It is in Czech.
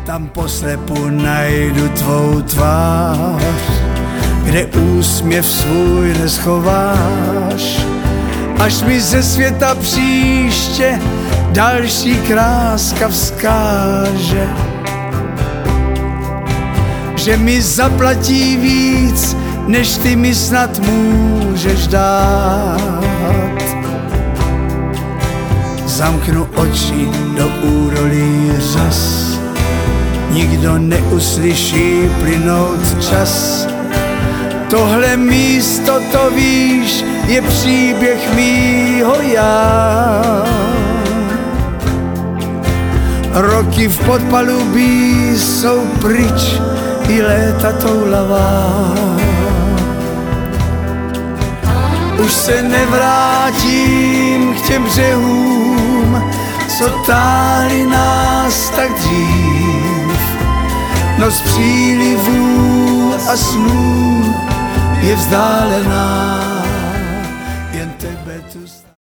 Tam poslepu najdu tvou tvář, kde úsměv svůj neschováš, až mi ze světa příště další kráska vzkáže, že mi zaplatí víc, než ty mi snad můžeš dát. Zamknu oči do údolí řas, nikdo neuslyší plynout čas. Tohle místo, to víš, je příběh mýho já. Roky v podpalubí jsou pryč, i léta toulavá. Už se nevrátím k těm břehům, co táhli nás tak dřív. Noc přílivů a snů je vzdálená.